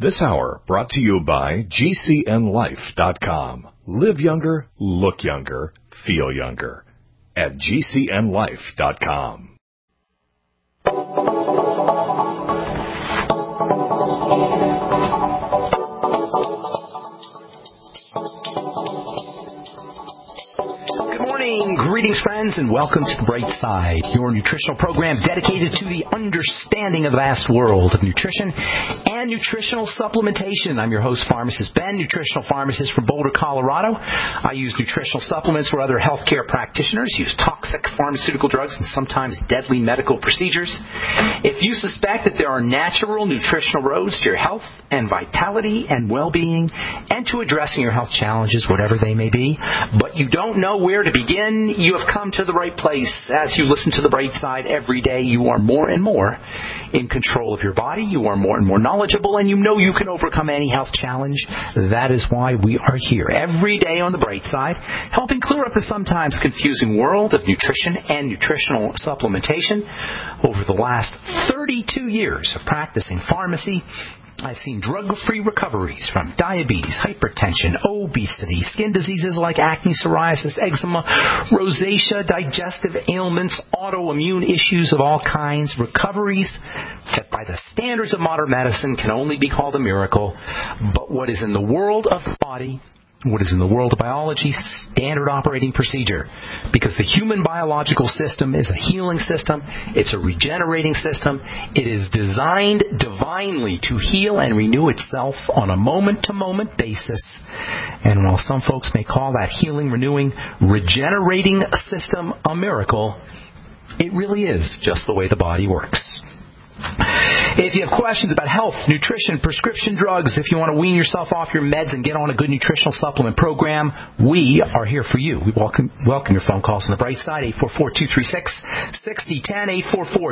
This hour brought to you by GCNLife.com. Live younger, look younger, feel younger at GCNLife.com. Greetings, friends, and welcome to The Bright Side, your nutritional program dedicated to the understanding of the vast world of nutrition and nutritional supplementation. I'm your host, Pharmacist Ben, nutritional pharmacist from Boulder, Colorado. I use nutritional supplements where other healthcare practitioners use toxic pharmaceutical drugs and sometimes deadly medical procedures. If you suspect that there are natural nutritional roads to your health and vitality and well-being and to addressing your health challenges, whatever they may be, but you don't know where to begin, you have come to the right place. As you listen to The Bright Side every day, you are more and more in control of your body. You are more and more knowledgeable, and you know you can overcome any health challenge. That is why we are here every day on The Bright Side, helping clear up the sometimes confusing world of nutrition and nutritional supplementation. Over the last 32 years of practicing pharmacy, I've seen drug-free recoveries from diabetes, hypertension, obesity, skin diseases like acne, psoriasis, eczema, rosacea, digestive ailments, autoimmune issues of all kinds, recoveries that by the standards of modern medicine can only be called a miracle. But what is in the world of the body, what is in the world of biology, standard operating procedure. Because the human biological system is a healing system. It's a regenerating system. It is designed divinely to heal and renew itself on a moment-to-moment basis. And while some folks may call that healing, renewing, regenerating system a miracle, it really is just the way the body works. If you have questions about health, nutrition, prescription drugs, if you want to wean yourself off your meds and get on a good nutritional supplement program, we are here for you. We welcome your phone calls on The Bright Side, 844-236-6010,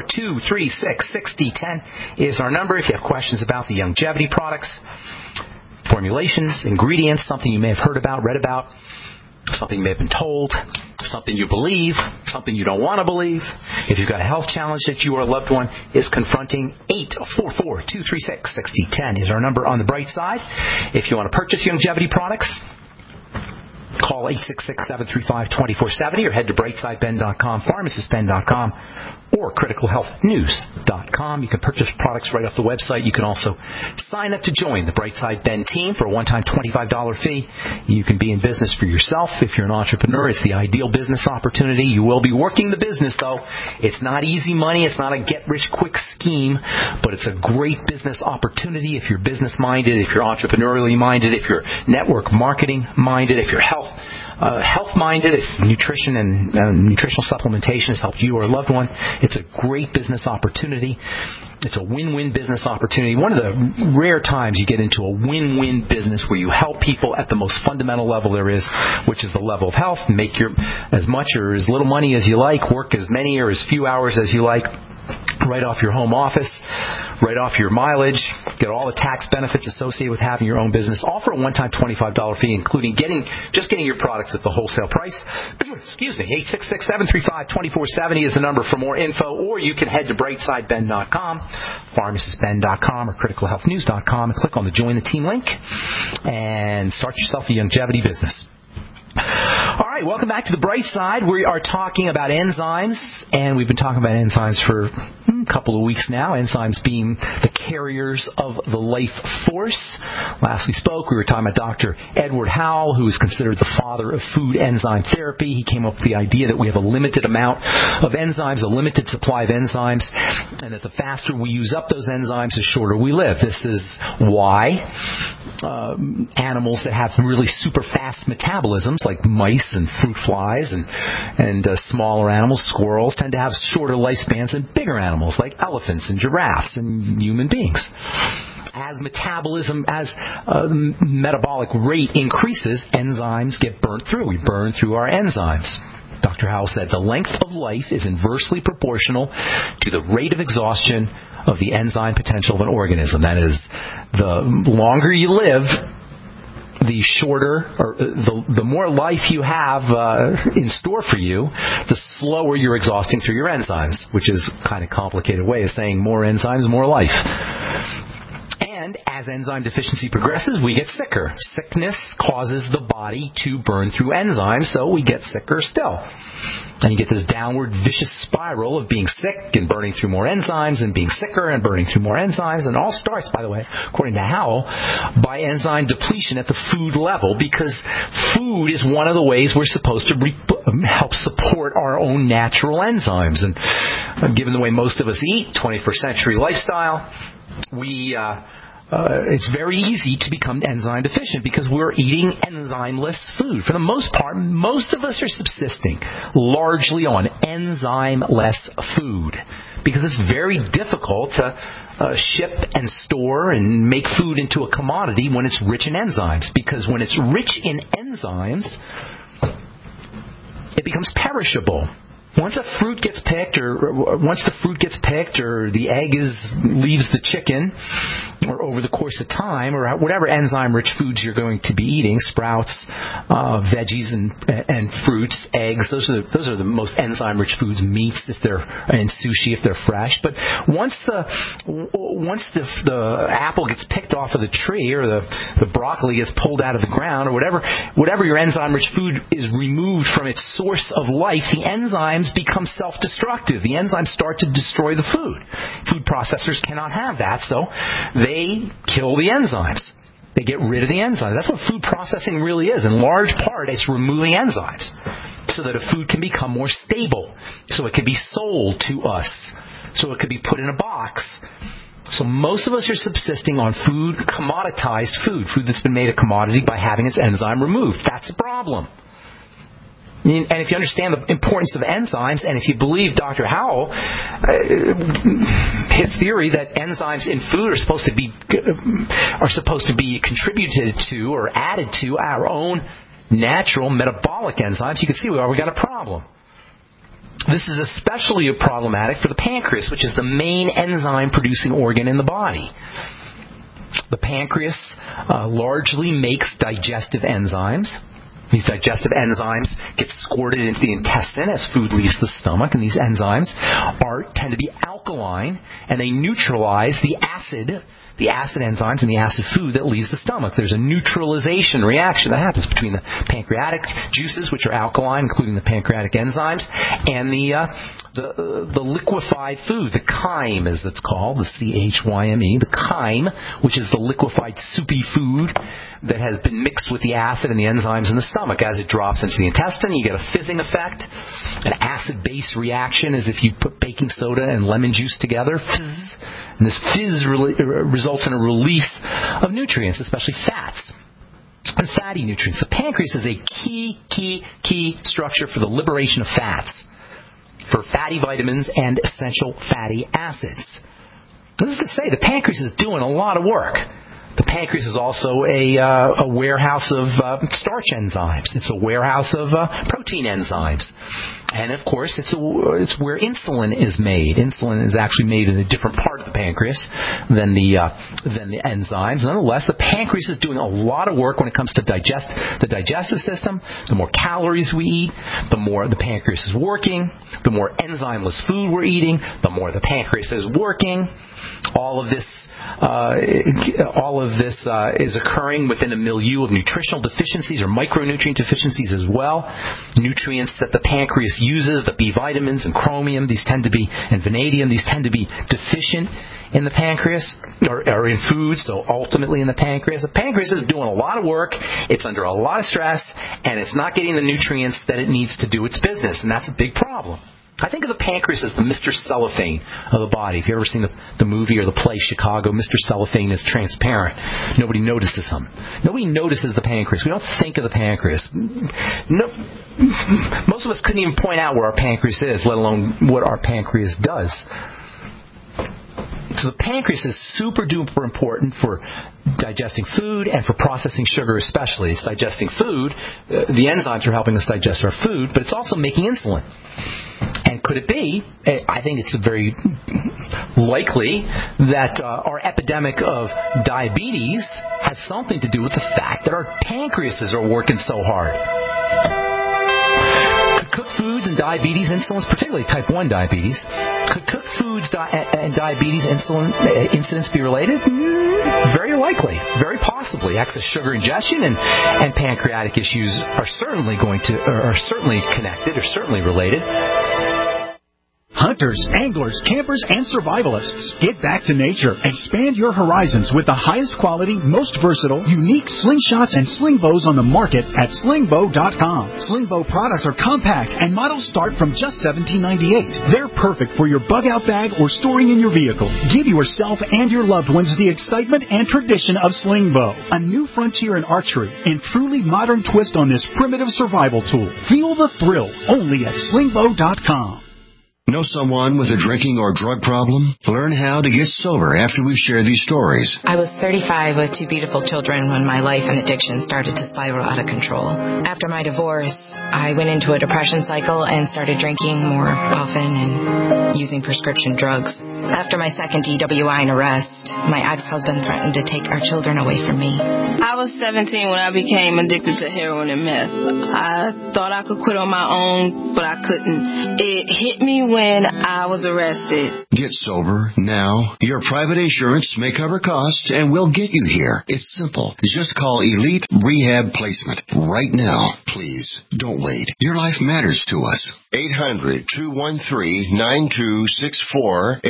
844-236-6010 is our number. If you have questions about the longevity products, formulations, ingredients, something you may have heard about, read about, something you may have been told, something you believe, something you don't want to believe. If you've got a health challenge that you or a loved one is confronting, 844-236-6010 is our number on The Bright Side. If you want to purchase longevity products, call 866-735-2470 or head to brightsideben.com, pharmacistben.com, or criticalhealthnews.com. You can purchase products right off the website. You can also sign up to join the Brightside Ben team for a one-time $25 fee. You can be in business for yourself. If you're an entrepreneur, it's the ideal business opportunity. You will be working the business, though. It's not easy money. It's not a get-rich-quick scheme, but it's a great business opportunity if you're business-minded, if you're entrepreneurially minded, if you're network marketing-minded, if you're health-minded, if nutrition and nutritional supplementation has helped you or a loved one. It's a great business opportunity. It's a win-win business opportunity. One of the rare times you get into a win-win business where you help people at the most fundamental level there is, which is the level of health. Make as much or as little money as you like, work as many or as few hours as you like, right off your home office, right off your mileage, get all the tax benefits associated with having your own business. Offer a one-time $25 fee, including getting your products at the wholesale price. Excuse me, 866-735-2470 is the number for more info, or you can head to brightsideben.com, pharmacistben.com, or criticalhealthnews.com and click on the Join the Team link and start yourself a longevity business. All right, welcome back to The Bright Side. We are talking about enzymes, and we've been talking about enzymes for a couple of weeks now, enzymes being the carriers of the life force. Last we spoke, we were talking about Dr. Edward Howell, who is considered the father of food enzyme therapy. He came up with the idea that we have a limited amount of enzymes, a limited supply of enzymes, and that the faster we use up those enzymes, the shorter we live. This is why animals that have really super fast metabolisms, like mice and fruit flies and smaller animals, squirrels, tend to have shorter lifespans than bigger animals like elephants and giraffes and human beings. As metabolic rate increases, enzymes get burnt through. We burn through our enzymes. Dr. Howell said the length of life is inversely proportional to the rate of exhaustion of the enzyme potential of an organism. That is, the longer you live, the shorter or the more life you have in store for you, the slower you're exhausting through your enzymes, which is kind of a complicated way of saying more enzymes, more life. And as enzyme deficiency progresses, we get sicker. Sickness causes the body to burn through enzymes, so we get sicker still. And you get this downward vicious spiral of being sick and burning through more enzymes and being sicker and burning through more enzymes. And it all starts, by the way, according to Howell, by enzyme depletion at the food level, because food is one of the ways we're supposed to help support our own natural enzymes. And given the way most of us eat, 21st century lifestyle, it's very easy to become enzyme deficient because we're eating enzymeless food. For the most part, most of us are subsisting largely on enzymeless food because it's very difficult to ship and store and make food into a commodity when it's rich in enzymes. Because when it's rich in enzymes, it becomes perishable. Once a fruit gets picked, or once the fruit gets picked, or the egg leaves the chicken, or over the course of time, or whatever enzyme-rich foods you're going to be eating, sprouts, veggies, and fruits, eggs. Those are the most enzyme-rich foods. Meats, and sushi if they're fresh. But once the apple gets picked off of the tree, or the broccoli gets pulled out of the ground, or whatever your enzyme-rich food is removed from its source of life, the enzymes become self-destructive. The enzymes start to destroy the food. Food processors cannot have that, so they kill the enzymes. They get rid of the enzymes. That's what food processing really is. In large part, it's removing enzymes so that a food can become more stable, so it can be sold to us, so it could be put in a box. So most of us are subsisting on food, commoditized food that's been made a commodity by having its enzyme removed. That's a problem. And if you understand the importance of enzymes, and if you believe Dr. Howell, his theory that enzymes in food are supposed to be contributed to or added to our own natural metabolic enzymes, you can see we got a problem. This is especially problematic for the pancreas, which is the main enzyme-producing organ in the body. The pancreas largely makes digestive enzymes. These digestive enzymes get squirted into the intestine as food leaves the stomach, and these enzymes tend to be alkaline, and they neutralize the acid enzymes and the acid food that leaves the stomach. There's a neutralization reaction that happens between the pancreatic juices, which are alkaline, including the pancreatic enzymes, and the liquefied food, the chyme as it's called, the CHYME, the chyme, which is the liquefied soupy food that has been mixed with the acid and the enzymes in the stomach. As it drops into the intestine, you get a fizzing effect. An acid-base reaction is if you put baking soda and lemon juice together, fizz, and this fizz results in a release of nutrients, especially fats and fatty nutrients. The pancreas is a key structure for the liberation of fats, for fatty vitamins and essential fatty acids. This is to say, the pancreas is doing a lot of work. The pancreas is also a warehouse of starch enzymes. It's a warehouse of protein enzymes. And, of course, it's where insulin is made. Insulin is actually made in a different part of the pancreas than the enzymes. Nonetheless, the pancreas is doing a lot of work when it comes to the digestive system. The more calories we eat, the more the pancreas is working. The more enzymeless food we're eating, the more the pancreas is working. All of this is occurring within a milieu of nutritional deficiencies or micronutrient deficiencies as well. Nutrients that the pancreas uses, the B vitamins and chromium, and vanadium, these tend to be deficient in the pancreas or in foods, so ultimately in the pancreas. The pancreas is doing a lot of work, it's under a lot of stress, and it's not getting the nutrients that it needs to do its business, and that's a big problem. I think of the pancreas as the Mr. Cellophane of the body. If you've ever seen the movie or the play Chicago, Mr. Cellophane is transparent. Nobody notices him. Nobody notices the pancreas. We don't think of the pancreas. Most of us couldn't even point out where our pancreas is, let alone what our pancreas does. So the pancreas is super duper important for digesting food and for processing sugar especially. It's digesting food. The enzymes are helping us digest our food, but it's also making insulin. And could it be, I think it's very likely, that our epidemic of diabetes has something to do with the fact that our pancreases are working so hard. Could cooked foods and diabetes incidence, particularly type 1 diabetes, could cooked foods and diabetes incidence be related? Very likely, very possibly, excess sugar ingestion and pancreatic issues are certainly connected, or certainly related. Hunters, anglers, campers, and survivalists. Get back to nature. Expand your horizons with the highest quality, most versatile, unique slingshots and sling bows on the market at slingbow.com. Slingbow products are compact and models start from just $17.98. They're perfect for your bug-out bag or storing in your vehicle. Give yourself and your loved ones the excitement and tradition of Slingbow, a new frontier in archery and truly modern twist on this primitive survival tool. Feel the thrill only at slingbow.com. Know someone with a drinking or drug problem? Learn how to get sober after we share these stories. I was 35 with 2 beautiful children when my life and addiction started to spiral out of control. After my divorce, I went into a depression cycle and started drinking more often and using prescription drugs. After my second DWI and arrest, my ex-husband threatened to take our children away from me. I was 17 when I became addicted to heroin and meth. I thought I could quit on my own, but I couldn't. It hit me when I was arrested. Get sober now. Your private insurance may cover costs and we'll get you here. It's simple. Just call Elite Rehab Placement right now. Please, don't wait. Your life matters to us. 800-213-9264.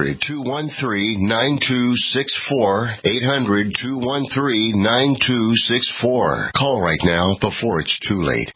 800-213-9264. 800-213-9264. Call right now before it's too late.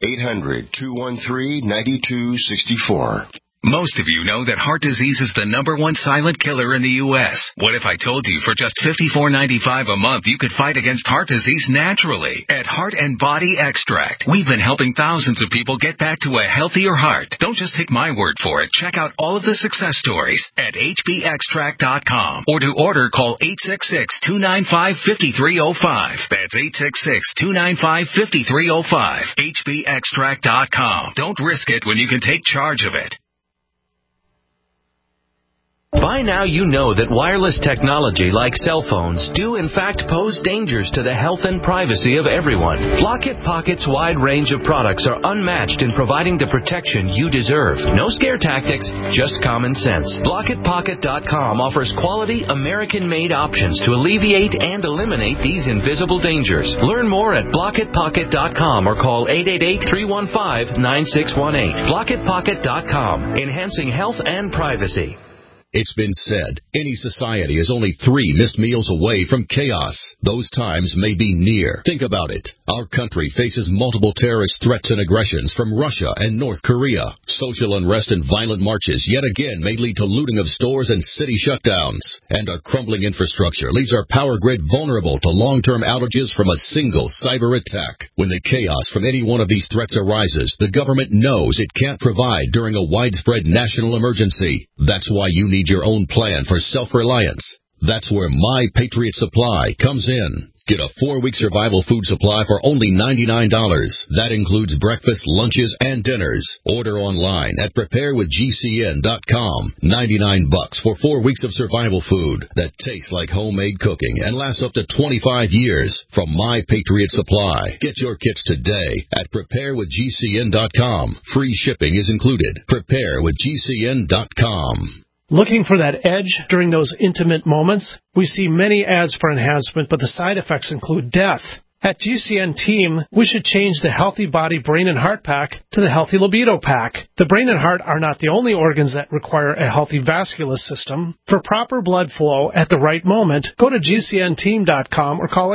800-213-9264. Most of you know that heart disease is the #1 silent killer in the U.S. What if I told you for just $54.95 a month you could fight against heart disease naturally at Heart and Body Extract? We've been helping thousands of people get back to a healthier heart. Don't just take my word for it. Check out all of the success stories at hbextract.com. Or to order, call 866-295-5305. That's 866-295-5305. hbextract.com. Don't risk it when you can take charge of it. By now you know that wireless technology like cell phones do in fact pose dangers to the health and privacy of everyone. Block-It Pocket's wide range of products are unmatched in providing the protection you deserve. No scare tactics, just common sense. BlockItPocket.com offers quality American-made options to alleviate and eliminate these invisible dangers. Learn more at BlockItPocket.com or call 888-315-9618. BlockItPocket.com, enhancing health and privacy. It's been said, any society is only 3 missed meals away from chaos. Those times may be near. Think about it. Our country faces multiple terrorist threats and aggressions from Russia and North Korea. Social unrest and violent marches yet again may lead to looting of stores and city shutdowns. And our crumbling infrastructure leaves our power grid vulnerable to long-term outages from a single cyber attack. When the chaos from any one of these threats arises, the government knows it can't provide during a widespread national emergency. That's why you need your own plan for self-reliance. That's where My Patriot Supply comes in. Get a 4-week survival food supply for only $99. That includes breakfast, lunches, and dinners. Order online at preparewithgcn.com. $99 for 4 weeks of survival food that tastes like homemade cooking and lasts up to 25 years from My Patriot Supply. Get your kits today at preparewithgcn.com. Free shipping is included. Preparewithgcn.com. Looking for that edge during those intimate moments? We see many ads for enhancement, but the side effects include death. At GCN Team, we should change the Healthy Body, Brain, and Heart Pack to the Healthy Libido Pack. The brain and heart are not the only organs that require a healthy vascular system. For proper blood flow at the right moment, go to GCNteam.com or call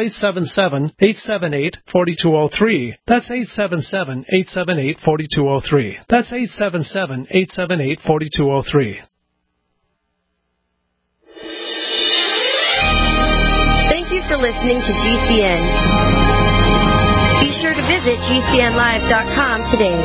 877-878-4203. That's 877-878-4203. That's 877-878-4203. Thank you for listening to GCN. Be sure to visit GCNlive.com today.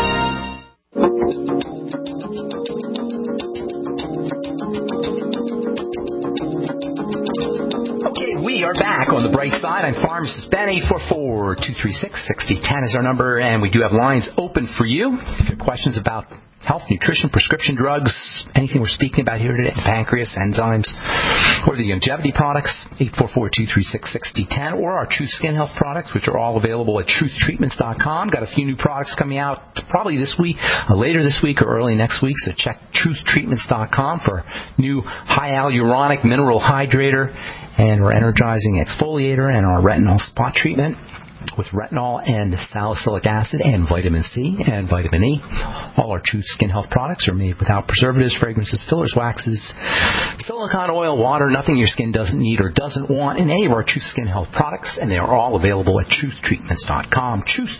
Okay, we are back on the bright side. I'm Pharmacist Ben. 844-236-6010 is our number, and we do have lines open for you. If you have questions about health, nutrition, prescription drugs, anything we're speaking about here today, pancreas, enzymes, or the longevity products, 844-236-6010, or our Truth Skin Health products, which are all available at truthtreatments.com. Got a few new products coming out probably this week, later this week or early next week, so check truthtreatments.com for new high hyaluronic mineral hydrator and our energizing exfoliator and our retinol spot treatment with retinol and salicylic acid and vitamin C and vitamin E. All our Truth Skin Health products are made without preservatives, fragrances, fillers, waxes, silicone oil, water, nothing your skin doesn't need or doesn't want in any of our Truth Skin Health products, and they are all available at truthtreatments.com.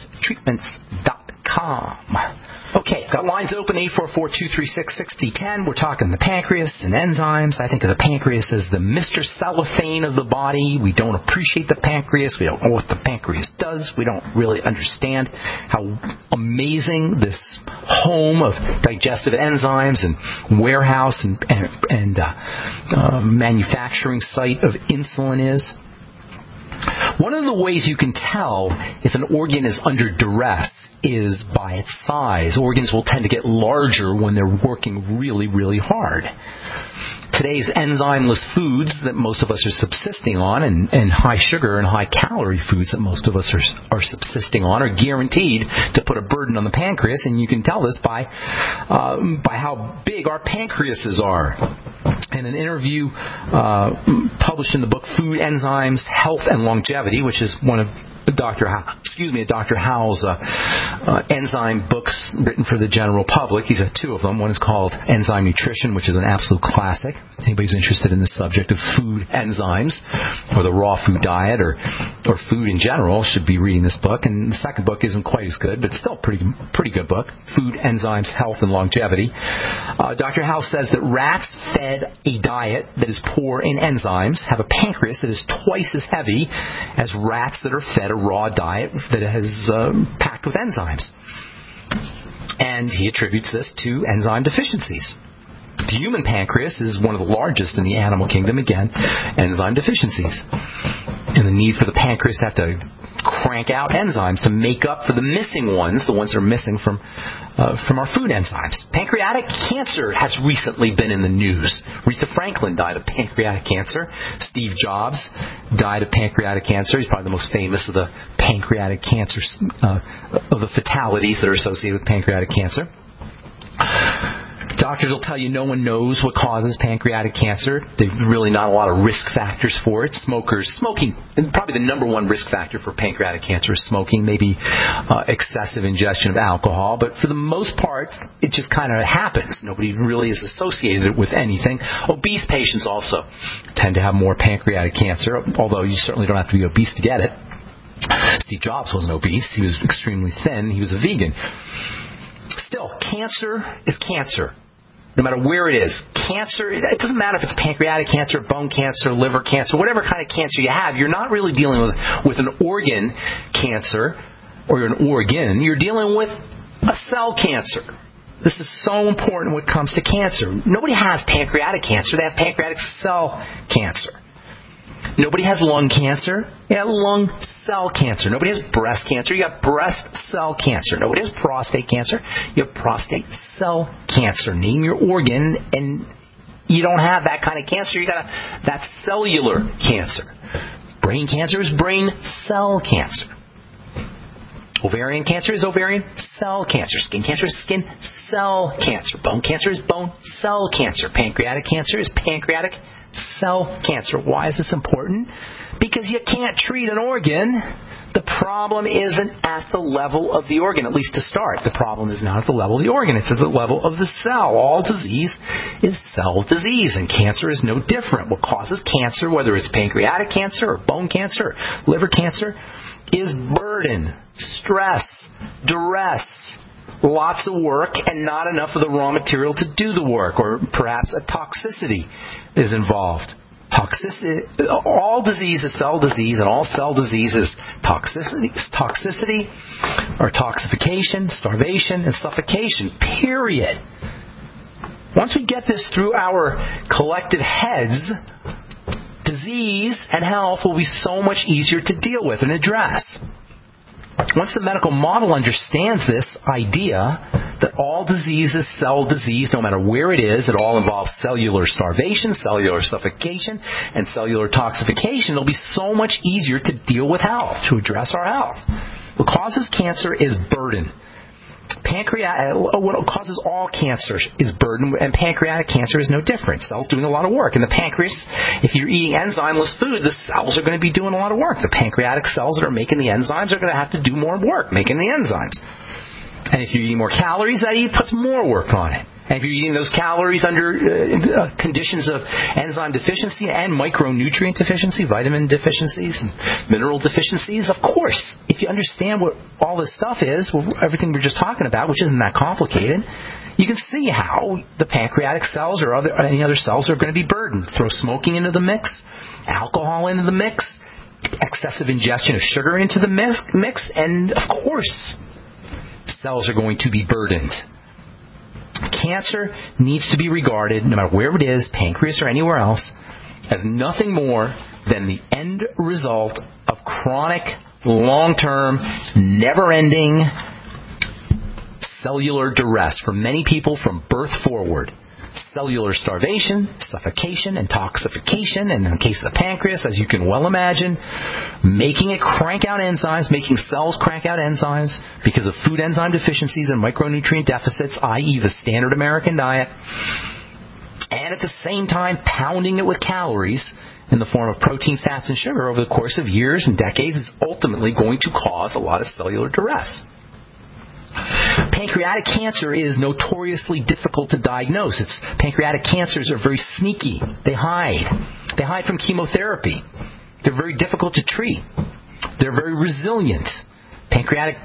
Truthtreatments.com. Okay, got lines open, 844-236-6010. We're talking the pancreas and enzymes. I think of the pancreas as the Mr. Cellophane of the body. We don't appreciate the pancreas. We don't know what the pancreas does. We don't really understand how amazing this home of digestive enzymes and warehouse and manufacturing site of insulin is. One of the ways you can tell if an organ is under duress is by its size. Organs will tend to get larger when they're working really, really hard. Today's enzymeless foods that most of us are subsisting on and high sugar and high calorie foods that most of us are subsisting on are guaranteed to put a burden on the pancreas, and you can tell this by how big our pancreases are. In an interview published in the book Food, Enzymes, Health, and Longevity, which is one of Dr. Howell's enzyme books written for the general public. He's got two of them. One is called Enzyme Nutrition, which is an absolute classic. Anybody who's interested in the subject of food enzymes or the raw food diet or food in general should be reading this book. And the second book isn't quite as good, but it's still a pretty good book, Food, Enzymes, Health, and Longevity. Dr. Howell says that rats fed a diet that is poor in enzymes have a pancreas that is twice as heavy as rats that are fed a raw diet that is packed with enzymes. And he attributes this to enzyme deficiencies. The human pancreas is one of the largest in the animal kingdom. Again, enzyme deficiencies. And the need for the pancreas to have to crank out enzymes to make up for the missing ones, the ones that are missing from our food enzymes. Pancreatic cancer has recently been in the news. Aretha Franklin died of pancreatic cancer. Steve Jobs died of pancreatic cancer. He's probably the most famous of the pancreatic cancer, of the fatalities that are associated with pancreatic cancer. Doctors will tell you no one knows what causes pancreatic cancer. There's really not a lot of risk factors for it. Smoking, probably the number one risk factor for pancreatic cancer is smoking, maybe excessive ingestion of alcohol. But for the most part, it just kind of happens. Nobody really is associated it with anything. Obese patients also tend to have more pancreatic cancer, although you certainly don't have to be obese to get it. Steve Jobs wasn't obese. He was extremely thin. He was a vegan. Still, cancer is cancer. No matter where it is. Cancer, it doesn't matter if it's pancreatic cancer, bone cancer, liver cancer, whatever kind of cancer you have, you're not really dealing with an organ cancer or an organ. You're dealing with a cell cancer. This is so important when it comes to cancer. Nobody has pancreatic cancer. They have pancreatic cell cancer. Nobody has lung cancer. You have lung cell cancer. Nobody has breast cancer. You have breast cell cancer. Nobody has prostate cancer. You have prostate cell cancer. Name your organ, and you don't have that kind of cancer. That's cellular cancer. Brain cancer is brain cell cancer. Ovarian cancer is ovarian cell cancer. Skin cancer is skin cell cancer. Bone cancer is bone cell cancer. Pancreatic cancer is pancreatic cell cancer. Why is this important? Because you can't treat an organ. The problem isn't at the level of the organ, at least to start. The problem is not at the level of the organ. It's at the level of the cell. All disease is cell disease, and cancer is no different. What causes cancer, whether it's pancreatic cancer or bone cancer or liver cancer, is burden, stress, duress, lots of work, and not enough of the raw material to do the work, or perhaps a toxicity is involved. Toxicity, all disease is cell disease, and all cell disease is toxicity or toxification, starvation, and suffocation, period. Once we get this through our collective heads, disease and health will be so much easier to deal with and address. Once the medical model understands this idea, that all disease is cell disease, no matter where it is. It all involves cellular starvation, cellular suffocation, and cellular toxification. It'll be so much easier to deal with health, to address our health. What causes cancer is burden. What causes all cancers is burden, and pancreatic cancer is no different. Cells doing a lot of work. In the pancreas, if you're eating enzymeless food, the cells are going to be doing a lot of work. The pancreatic cells that are making the enzymes are going to have to do more work making the enzymes. And if you're eating more calories, that puts more work on it. And if you're eating those calories under conditions of enzyme deficiency and micronutrient deficiency, vitamin deficiencies, and mineral deficiencies, of course, if you understand what all this stuff is, everything we're just talking about, which isn't that complicated, you can see how the pancreatic cells or any other cells are going to be burdened. Throw smoking into the mix, alcohol into the mix, excessive ingestion of sugar into the mix, and of course, cells are going to be burdened. Cancer needs to be regarded, no matter where it is, pancreas or anywhere else, as nothing more than the end result of chronic, long-term, never-ending cellular duress for many people from birth forward. Cellular starvation, suffocation, and toxification, and in the case of the pancreas, as you can well imagine, making it crank out enzymes, making cells crank out enzymes because of food enzyme deficiencies and micronutrient deficits, i.e. the standard American diet, and at the same time pounding it with calories in the form of protein, fats, and sugar over the course of years and decades is ultimately going to cause a lot of cellular duress. Pancreatic cancer is notoriously difficult to diagnose. Pancreatic cancers are very sneaky. They hide. They hide from chemotherapy. They're very difficult to treat. They're very resilient. Pancreatic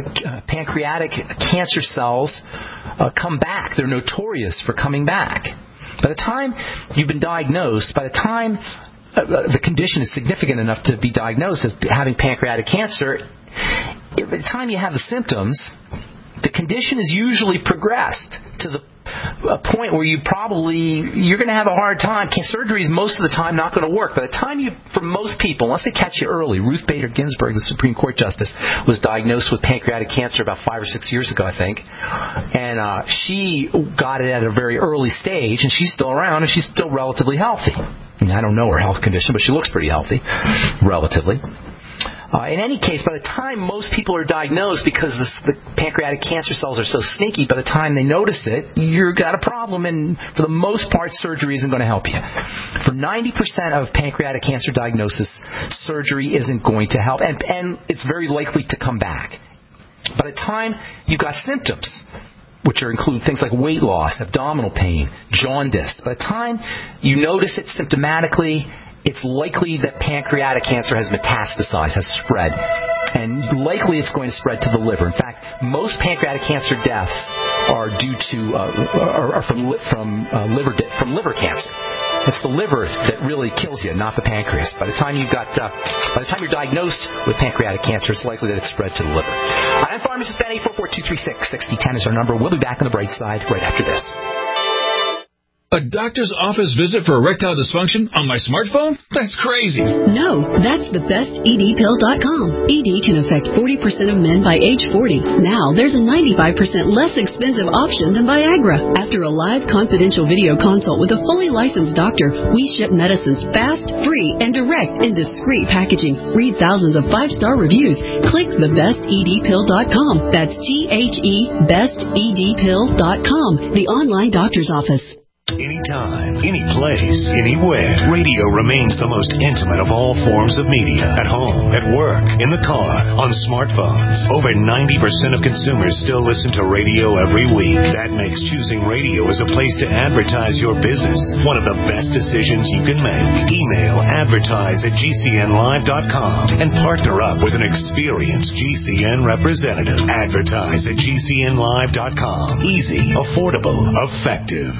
cancer cells come back. They're notorious for coming back. By the time you've been diagnosed, by the time the condition is significant enough to be diagnosed as having pancreatic cancer, by the time you have the symptoms, the condition is usually progressed to the point where you're going to have a hard time. Surgery is most of the time not going to work. By the time for most people, unless they catch you early, Ruth Bader Ginsburg, the Supreme Court Justice, was diagnosed with pancreatic cancer about 5 or 6 years ago, I think. And she got it at a very early stage, and she's still around, and she's still relatively healthy. I don't know her health condition, but she looks pretty healthy, relatively. In any case, by the time most people are diagnosed, because the pancreatic cancer cells are so sneaky, by the time they notice it, you've got a problem, and for the most part, surgery isn't going to help you. For 90% of pancreatic cancer diagnosis, surgery isn't going to help, and it's very likely to come back. By the time you've got symptoms, which include things like weight loss, abdominal pain, jaundice, by the time you notice it symptomatically, it's likely that pancreatic cancer has metastasized, has spread. And likely it's going to spread to the liver. In fact, most pancreatic cancer deaths are due to from liver cancer. It's the liver that really kills you, not the pancreas. By the time you're diagnosed with pancreatic cancer, it's likely that it's spread to the liver. I'm Pharmacist Ben. 844-236-6010 is our number. We'll be back on the bright side right after this. A doctor's office visit for erectile dysfunction on my smartphone? That's crazy. No, that's thebestedpill.com. ED can affect 40% of men by age 40. Now, there's a 95% less expensive option than Viagra. After a live confidential video consult with a fully licensed doctor, we ship medicines fast, free, and direct in discreet packaging. Read thousands of 5-star reviews. Click thebestedpill.com. That's THE bestedpill.com, the online doctor's office. Anytime, any place, anywhere. Radio remains the most intimate of all forms of media. At home, at work, in the car, on smartphones. Over 90% of consumers still listen to radio every week. That makes choosing radio as a place to advertise your business one of the best decisions you can make. Email advertise@gcnlive.com and partner up with an experienced GCN representative. Advertise at gcnlive.com. Easy, affordable, effective.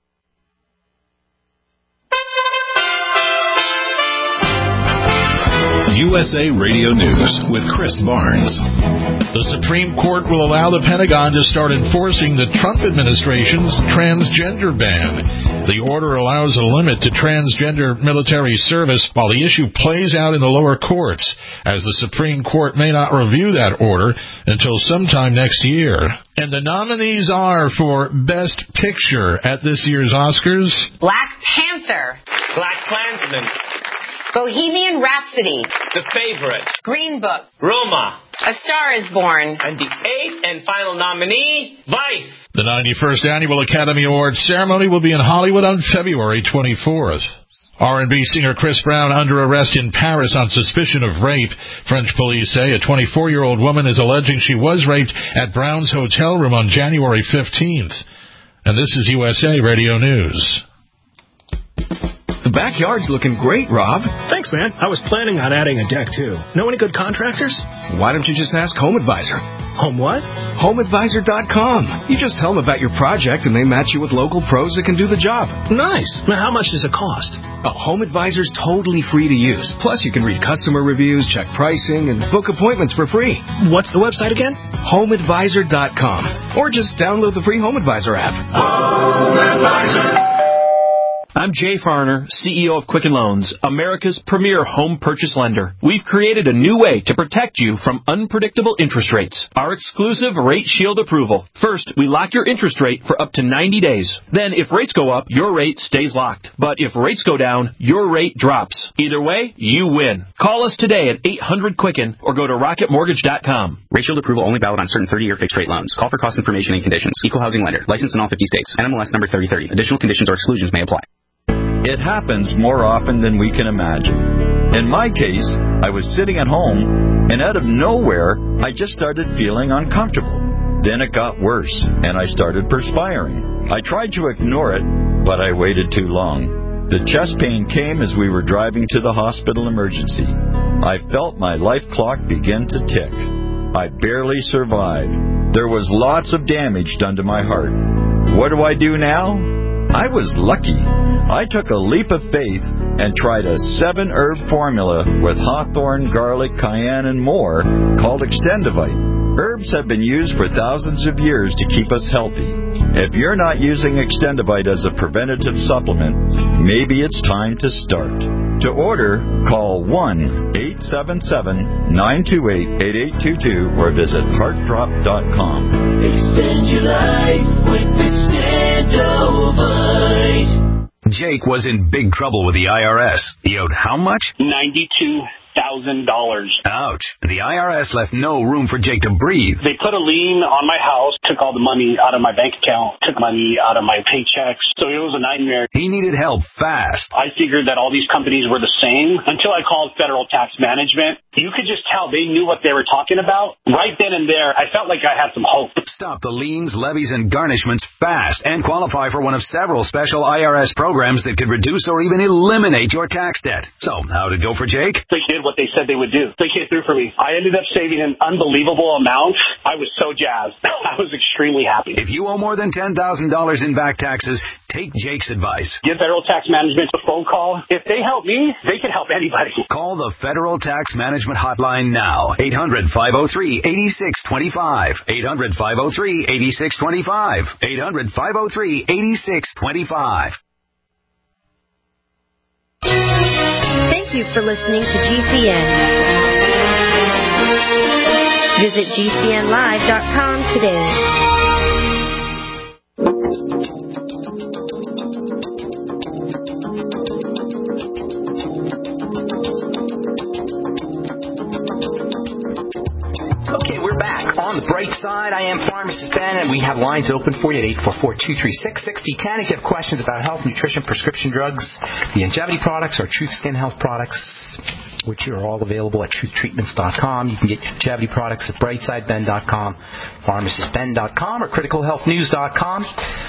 USA Radio News with Chris Barnes. The Supreme Court will allow the Pentagon to start enforcing the Trump administration's transgender ban. The order allows a limit to transgender military service while the issue plays out in the lower courts, as the Supreme Court may not review that order until sometime next year. And the nominees are for Best Picture at this year's Oscars: Black Panther, Black Klansman, Bohemian Rhapsody, The Favorite, Green Book, Roma, A Star is Born, and the 8th and final nominee, Vice. The 91st Annual Academy Awards ceremony will be in Hollywood on February 24th. R&B singer Chris Brown under arrest in Paris on suspicion of rape. French police say a 24-year-old woman is alleging she was raped at Brown's hotel room on January 15th. And this is USA Radio News. The backyard's looking great, Rob. Thanks, man. I was planning on adding a deck, too. Know any good contractors? Why don't you just ask Home Advisor? Home what? HomeAdvisor.com. You just tell them about your project, and they match you with local pros that can do the job. Nice. Now, how much does it cost? Home Advisor's totally free to use. Plus, you can read customer reviews, check pricing, and book appointments for free. What's the website again? HomeAdvisor.com. Or just download the free Home Advisor app. Home Advisor. I'm Jay Farner, CEO of Quicken Loans, America's premier home purchase lender. We've created a new way to protect you from unpredictable interest rates. Our exclusive Rate Shield approval. First, we lock your interest rate for up to 90 days. Then, if rates go up, your rate stays locked. But if rates go down, your rate drops. Either way, you win. Call us today at 800-QUICKEN or go to rocketmortgage.com. Rate Shield approval only valid on certain 30-year fixed-rate loans. Call for cost information and conditions. Equal housing lender. Licensed in all 50 states. NMLS number 3030. Additional conditions or exclusions may apply. It happens more often than we can imagine. In my case, I was sitting at home, and out of nowhere, I just started feeling uncomfortable. Then it got worse, and I started perspiring. I tried to ignore it, but I waited too long. The chest pain came as we were driving to the hospital emergency. I felt my life clock begin to tick. I barely survived. There was lots of damage done to my heart. What do I do now? I was lucky. I took a leap of faith and tried a 7-herb formula with hawthorn, garlic, cayenne, and more called Extendivite. Herbs have been used for thousands of years to keep us healthy. If you're not using Extendivite as a preventative supplement, maybe it's time to start. To order, call 1-877-928-8822 or visit heartdrop.com. Extend your life with Extendivite. Jake was in big trouble with the IRS. He owed how much? $92,000. Ouch. The IRS left no room for Jake to breathe. They put a lien on my house, took all the money out of my bank account, took money out of my paychecks. So it was a nightmare. He needed help fast. I figured that all these companies were the same until I called Federal Tax Management. You could just tell they knew what they were talking about. Right then and there, I felt like I had some hope. Stop the liens, levies, and garnishments fast and qualify for one of several special IRS programs that could reduce or even eliminate your tax debt. So, how'd it go for Jake? They did what they said they would do. They came through for me. I ended up saving an unbelievable amount. I was so jazzed. I was extremely happy. If you owe more than $10,000 in back taxes, take Jake's advice. Give Federal Tax Management a phone call. If they help me, they can help anybody. Call the Federal Tax Management Hotline now. 800-503-8625. 800-503-8625. 800-503-8625. Thank you for listening to GCN. Visit GCNlive.com today. Okay, we're back. On the bright side, I am Pharmacist Ben, and we have lines open for you at 844-236-6010. If you have questions about health, nutrition, prescription drugs, the longevity products, or Truth Skin Health products, which are all available at truthtreatments.com. You can get longevity products at brightsideben.com, pharmacistben.com, or criticalhealthnews.com.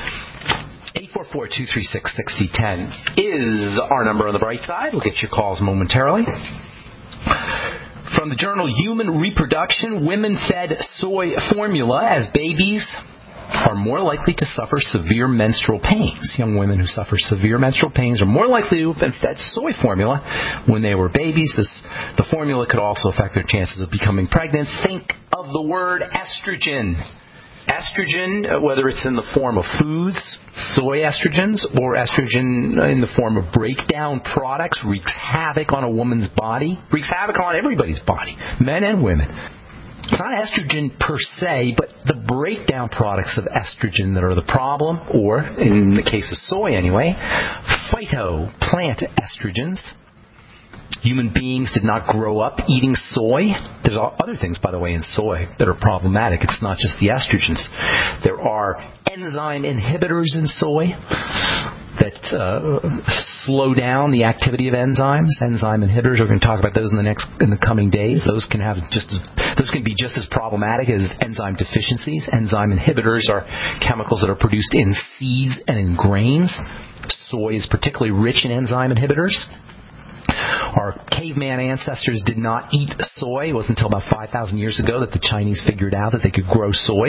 844-236-6010 is our number on the bright side. We'll get your calls momentarily. From the journal Human Reproduction, women fed soy formula as babies are more likely to suffer severe menstrual pains. Young women who suffer severe menstrual pains are more likely to have been fed soy formula when they were babies. The formula could also affect their chances of becoming pregnant. Think of the word estrogen. Estrogen, whether it's in the form of foods, soy estrogens, or estrogen in the form of breakdown products, wreaks havoc on a woman's body, wreaks havoc on everybody's body, men and women. It's not estrogen per se, but the breakdown products of estrogen that are the problem, or, in the case of soy anyway, phytoplant estrogens. Human beings did not grow up eating soy. There's other things, by the way, in soy that are problematic. It's not just the estrogens. There are enzyme inhibitors in soy that slow down the activity of enzymes. Enzyme inhibitors, we're going to talk about those in the coming days. Those can be just as problematic as enzyme deficiencies. Enzyme inhibitors are chemicals that are produced in seeds and in grains. Soy is particularly rich in enzyme inhibitors. Our caveman ancestors did not eat soy. It wasn't until about 5,000 years ago that the Chinese figured out that they could grow soy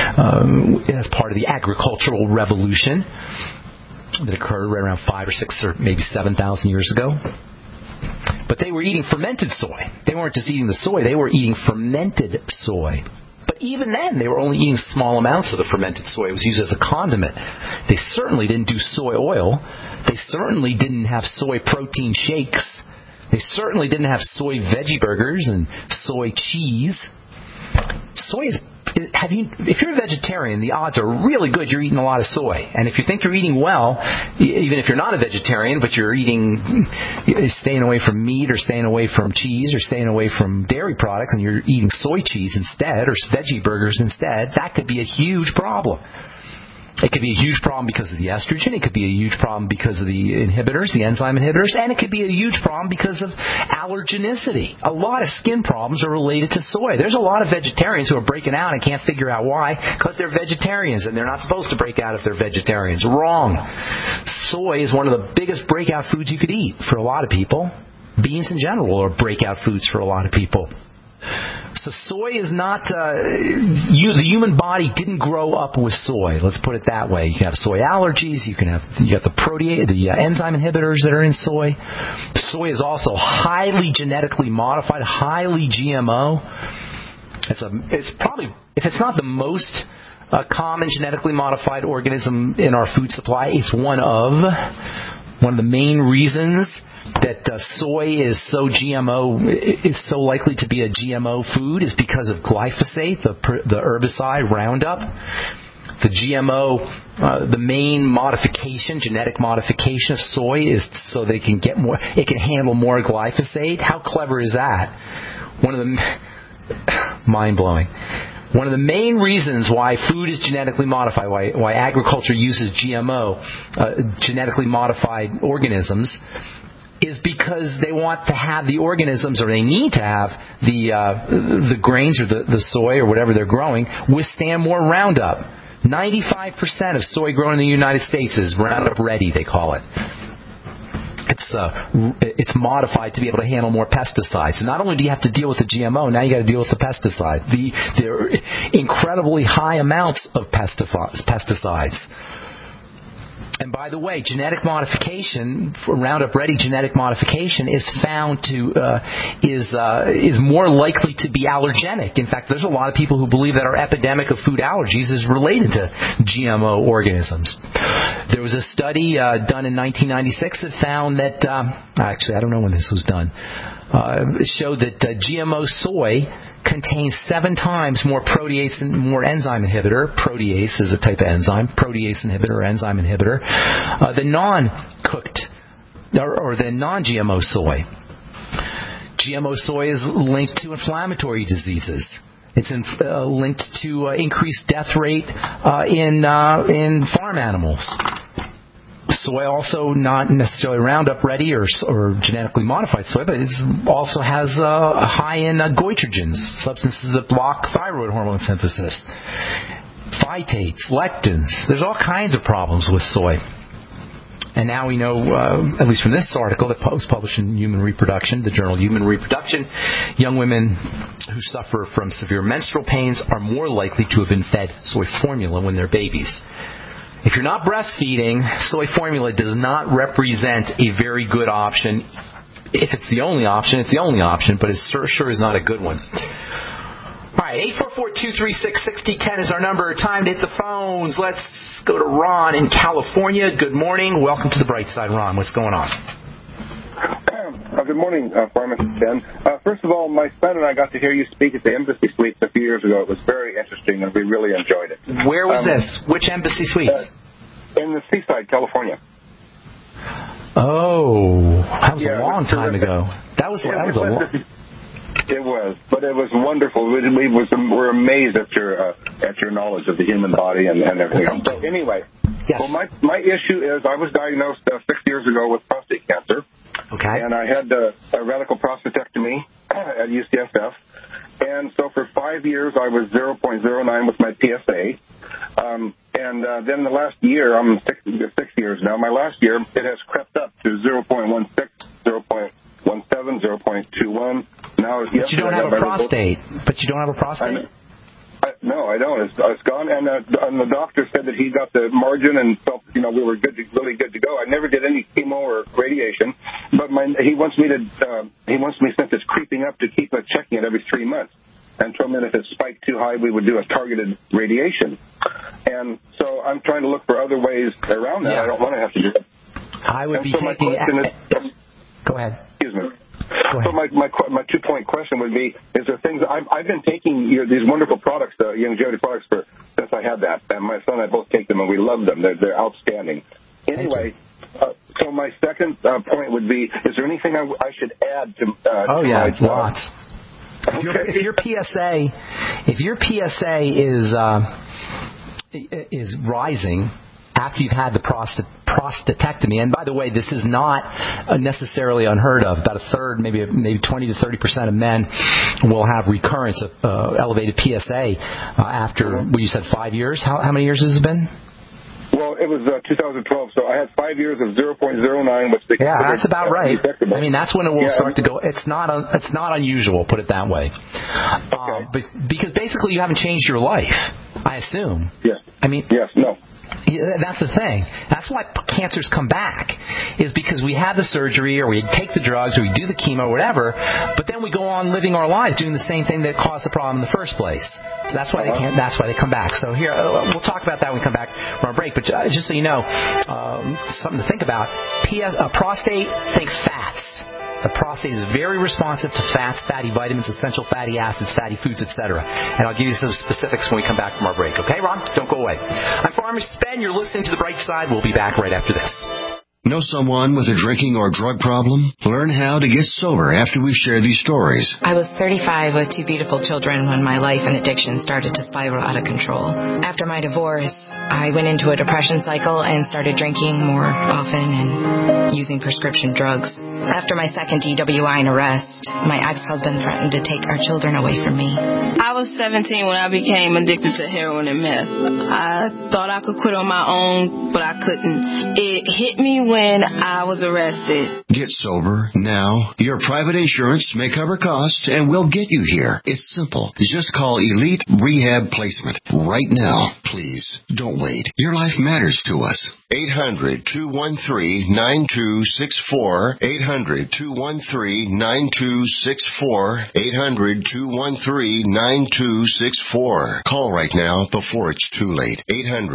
as part of the agricultural revolution that occurred right around 5 or 6 or maybe 7,000 years ago. But they were eating fermented soy. They weren't just eating the soy. They were eating fermented soy. But even then, they were only eating small amounts of the fermented soy. It was used as a condiment. They certainly didn't do soy oil. They certainly didn't have soy protein shakes. They certainly didn't have soy veggie burgers and soy cheese. Soy is... if you're a vegetarian, the odds are really good you're eating a lot of soy. And if you think you're eating well, even if you're not a vegetarian, but you're staying away from meat or staying away from cheese or staying away from dairy products and you're eating soy cheese instead or veggie burgers instead, that could be a huge problem. It could be a huge problem because of the estrogen. It could be a huge problem because of the inhibitors, the enzyme inhibitors. And it could be a huge problem because of allergenicity. A lot of skin problems are related to soy. There's a lot of vegetarians who are breaking out and can't figure out why because they're vegetarians and they're not supposed to break out if they're vegetarians. Wrong. Soy is one of the biggest breakout foods you could eat for a lot of people. Beans in general are breakout foods for a lot of people. So soy is not, the human body didn't grow up with soy. Let's put it that way. You can have soy allergies. You got the enzyme inhibitors that are in soy. Soy is also highly genetically modified, highly GMO. It's probably, if it's not the most common genetically modified organism in our food supply, it's one of the main reasons that soy is so GMO, is so likely to be a GMO food is because of glyphosate, the herbicide Roundup. The GMO, the main modification, genetic modification of soy is so they can get more. It can handle more glyphosate. How clever is that? Mind blowing. One of the main reasons why food is genetically modified, why agriculture uses GMO, genetically modified organisms, is because they want to have the organisms, or they need to have the grains or the soy or whatever they're growing withstand more Roundup. 95% of soy grown in the United States is Roundup ready, they call it. It's modified to be able to handle more pesticides. So not only do you have to deal with the GMO, now you got to deal with the pesticide. There are incredibly high amounts of pesticides. And by the way, genetic modification, Roundup Ready genetic modification is found to is more likely to be allergenic. In fact, there's a lot of people who believe that our epidemic of food allergies is related to GMO organisms. There was a study done in 1996 that found that actually I don't know when this was done. It showed that GMO soy contains 7 times more protease and more enzyme inhibitor. Protease is a type of enzyme. Protease inhibitor or enzyme inhibitor. The non-cooked or the non-GMO soy. GMO soy is linked to inflammatory diseases. It's linked to increased death rate in farm animals. Soy also not necessarily Roundup Ready or genetically modified soy, but it also has high in goitrogens, substances that block thyroid hormone synthesis, phytates, lectins. There's all kinds of problems with soy. And now we know, at least from this article that was published in Human Reproduction, the journal Human Reproduction, young women who suffer from severe menstrual pains are more likely to have been fed soy formula when they're babies. If you're not breastfeeding, soy formula does not represent a very good option. If it's the only option, it's the only option, but it sure is not a good one. All right, 844-236-6010 is our number. Time to hit the phones. Let's go to Ron in California. Good morning. Welcome to the Bright Side, Ron. What's going on? Good morning, Pharmacist Ben. First of all, my son and I got to hear you speak at the Embassy Suites a few years ago. It was very interesting, and we really enjoyed it. Where was this? Which Embassy Suites? In the Seaside, California. Oh, that was a long time ago. That was a long. It was, but it was wonderful. We're amazed at your knowledge of the human body and everything else. So anyway, well, my issue is I was diagnosed 6 years ago with prostate cancer. Okay. And I had a radical prostatectomy at UCSF. And so for 5 years I was 0.09 with my PSA. Then the last year, I'm 6 years now, my last year, it has crept up to 0.16, 0.17, 0.21. Now, but you don't have a prostate. But you don't have a prostate? No, I don't. It's gone. And the doctor said that he got the margin and felt, we were really good to go. I never did any chemo or radiation, but he wants me, since it's creeping up, to keep checking it every 3 months. And told me that if it spiked too high, we would do a targeted radiation. And so I'm trying to look for other ways around that. I don't want to have to do it. I would be taking... Go ahead. Excuse me. So my 2-point question would be: is there things I've been taking these wonderful products, longevity products, since I had that, and my son and I both take them, and we love them. They're outstanding. Anyway, so my second point would be: is there anything I should add to? Lots. If your PSA is rising after you've had the prostatectomy, and by the way, this is not necessarily unheard of. About a third, maybe 20 to 30% of men will have recurrence of elevated PSA after, you said 5 years? How many years has it been? Well, it was 2012, so I had 5 years of 0.09, which they that's about right. I mean, that's when it will start to go. It's not unusual, put it that way. Okay. But because basically you haven't changed your life, I assume. Yes. I mean. Yes. No. That's the thing. That's why cancers come back, is because we have the surgery or we take the drugs or we do the chemo or whatever, but then we go on living our lives doing the same thing that caused the problem in the first place. So that's why that's why they come back. So here, we'll talk about that when we come back from our break. But just so you know, something to think about: prostate, think fats. The prostate is very responsive to fats, fatty vitamins, essential fatty acids, fatty foods, etc. And I'll give you some specifics when we come back from our break. Okay, Ron? Don't go away. I'm Pharmacist Ben. You're listening to The Bright Side. We'll be back right after this. Know someone with a drinking or drug problem? Learn how to get sober after we share these stories. I was 35 with 2 beautiful children when my life and addiction started to spiral out of control. After my divorce, I went into a depression cycle and started drinking more often and using prescription drugs. After my second DWI and arrest, my ex-husband threatened to take our children away from me. I was 17 when I became addicted to heroin and meth. I thought I could quit on my own, but I couldn't. It hit me when I was arrested. Get sober now. Your private insurance may cover costs and we'll get you here. It's simple. Just call Elite Rehab Placement right now. Please, don't wait. Your life matters to us. 800-213-9264. 800-213-9264. 800-213-9264. Call right now before it's too late.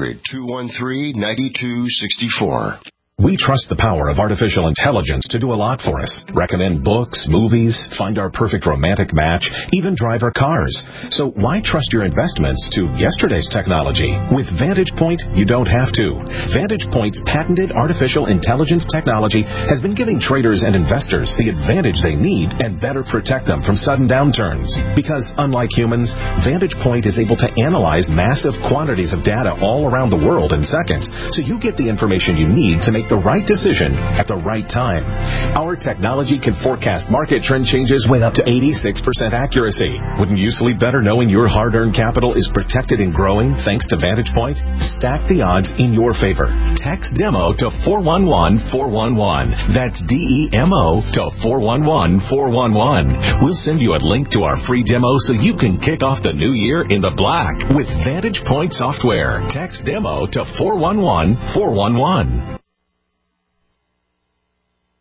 800-213-9264. We trust the power of artificial intelligence to do a lot for us. Recommend books, movies, find our perfect romantic match, even drive our cars. So why trust your investments to yesterday's technology? With Vantage Point, you don't have to. Vantage Point's patented artificial intelligence technology has been giving traders and investors the advantage they need and better protect them from sudden downturns. Because unlike humans, Vantage Point is able to analyze massive quantities of data all around the world in seconds, so you get the information you need to make the right decision at the right time. Our technology can forecast market trend changes with up to 86% accuracy. Wouldn't you sleep better knowing your hard-earned capital is protected and growing thanks to Vantage Point? Stack the odds in your favor. Text DEMO to 411-411. That's DEMO to 411-411. We'll send you a link to our free demo so you can kick off the new year in the black with Vantage Point software. Text DEMO to 411-411.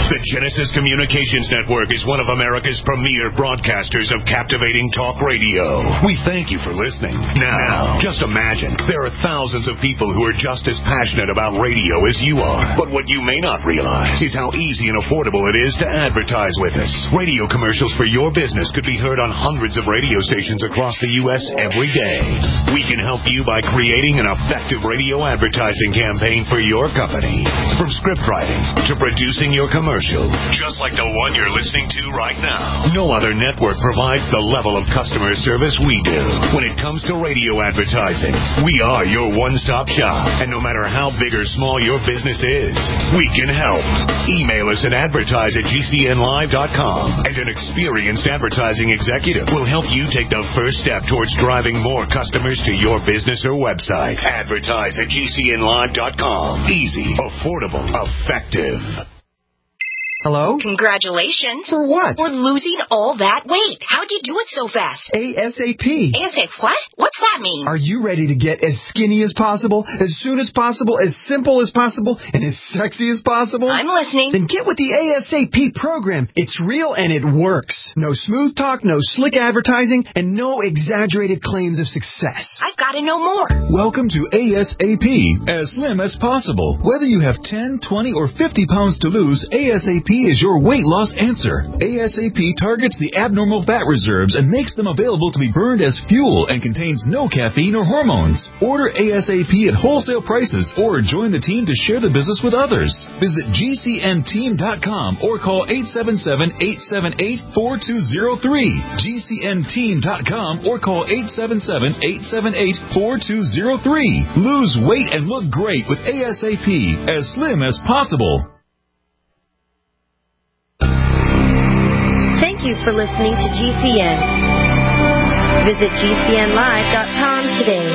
The Genesis Communications Network is one of America's premier broadcasters of captivating talk radio. We thank you for listening. Now, just imagine there are thousands of people who are just as passionate about radio as you are. But what you may not realize is how easy and affordable it is to advertise with us. Radio commercials for your business could be heard on hundreds of radio stations across the U.S. every day. We can help you by creating an effective radio advertising campaign for your company. From script writing to producing your commercial, just like the one you're listening to right now. No other network provides the level of customer service we do. When it comes to radio advertising, we are your one-stop shop. And no matter how big or small your business is, we can help. Email us at advertise@gcnlive.com, and an experienced advertising executive will help you take the first step towards driving more customers to your business or website. Advertise@gcnlive.com. Easy, affordable, effective. Hello? Congratulations. For what? For losing all that weight. How'd you do it so fast? ASAP. ASAP what? What's that mean? Are you ready to get as skinny as possible, as soon as possible, as simple as possible, and as sexy as possible? I'm listening. Then get with the ASAP program. It's real and it works. No smooth talk, no slick advertising, and no exaggerated claims of success. I've got to know more. Welcome to ASAP, as slim as possible. Whether you have 10, 20, or 50 pounds to lose, ASAP is your weight loss answer. ASAP targets the abnormal fat reserves and makes them available to be burned as fuel and contains no caffeine or hormones. Order ASAP at wholesale prices or join the team to share the business with others. Visit GCNteam.com or call 877-878-4203. GCNteam.com or call 877-878-4203. Lose weight and look great with ASAP, as slim as possible. Thank you for listening to GCN. Visit GCNlive.com today.